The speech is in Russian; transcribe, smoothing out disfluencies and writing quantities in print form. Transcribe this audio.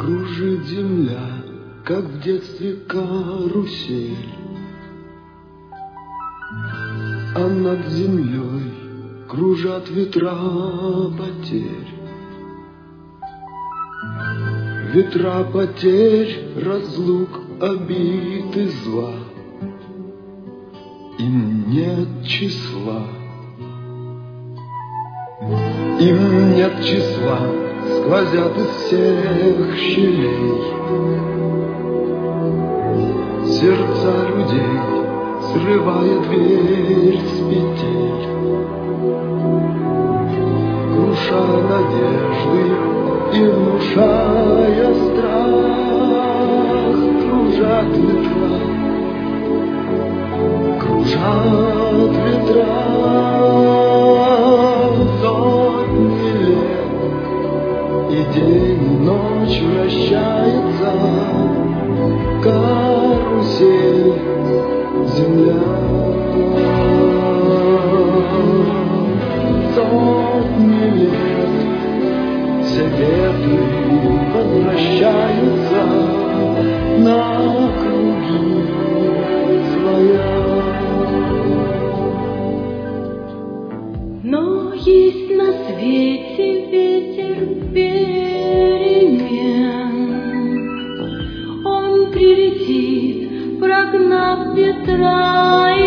Кружит земля, как в детстве карусель, а над землей кружат ветра потерь. Ветра потерь, разлук, обид и зла, им нет числа. Им нет числа, сквозят из всех щелей сердца людей, срывая дверь с петель, круша надежды и внушая страх. Кружат ветра, кружат ветра сотни лет, и день и ночь вращается карусель земля. Сотни лет все ветры возвращаются на круги своя. Но есть на свете ветер перемен, он прилетит, прогнав ветра